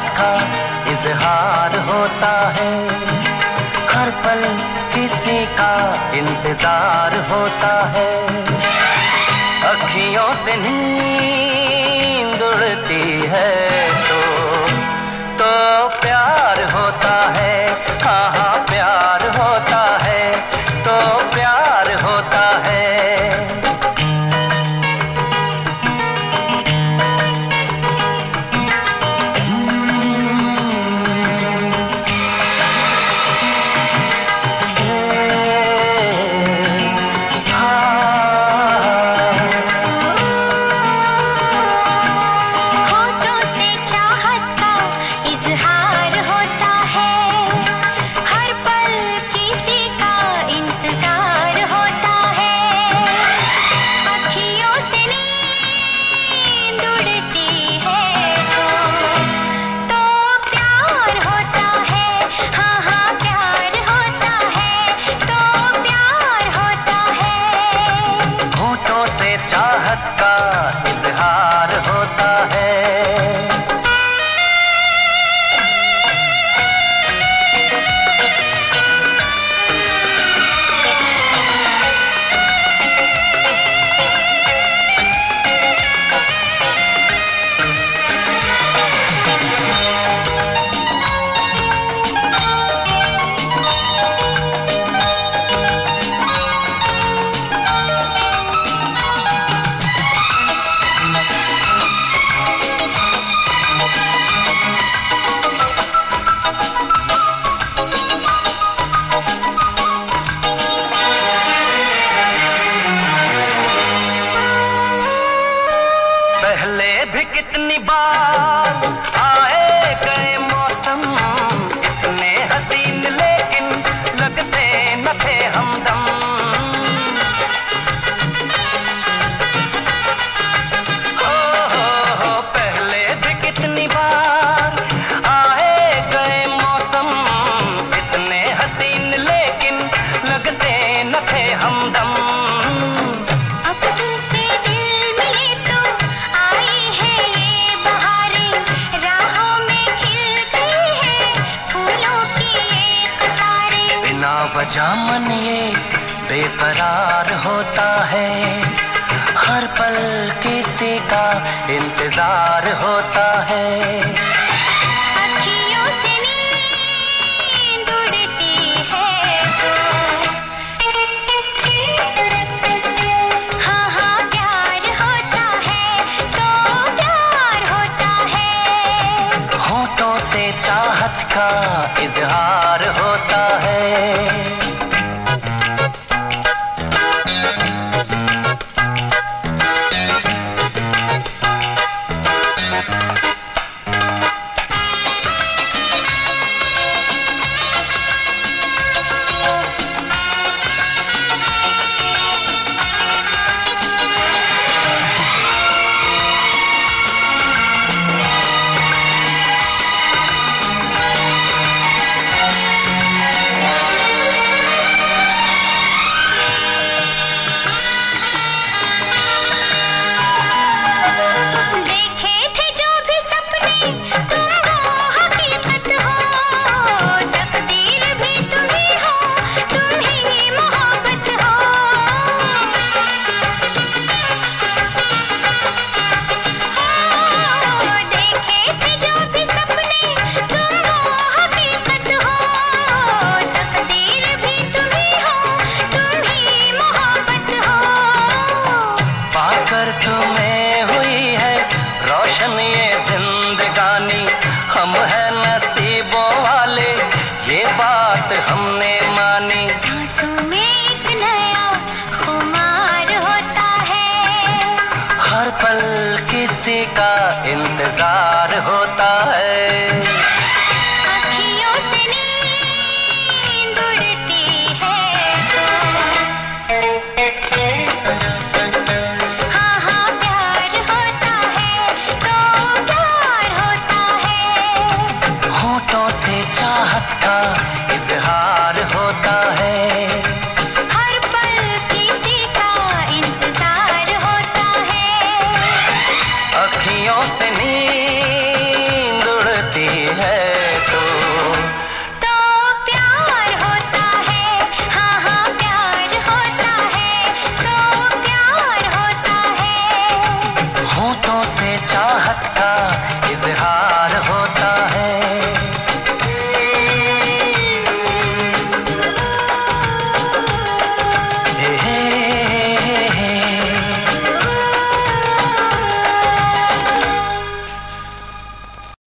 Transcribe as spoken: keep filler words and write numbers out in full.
चाहत का इजहार होता है। हर पल किसी का इंतजार होता है। अखियों से नींद उड़ती है तो तो प्यार होता है। हाँ हाँ प्यार होता है तो प्यार होता है। चाहत का इजहार होता है। पहले भी कितनी बार आए गए मौसम इतने हसीन, लेकिन लगते न थे हमदम। हो हो हो पहले भी कितनी बार आए गए मौसम इतने हसीन, लेकिन लगते न थे हमदम। वजह मन ये बेकरार होता है। हर पल किसी का इंतजार होता है। अखियों से नींद उड़ती है तो हाँ हाँ प्यार होता है तो प्यार होता है। होठों से चाहत का इजहार होता है। तुम्हें हुई है रोशन ये जिंदगानी, हम हैं नसीबों वाले ये बात हमने मानी। सांसों में एक नया खुमार होता है। हर पल किसी का इंतजार होता है। अखियों से नींद उड़ती है हाँ हाँ प्यार होता है तो प्यार होता है। होठों से चाहत का इजहार होता है। हर पल किसी का इंतजार होता है। अखियों से नींद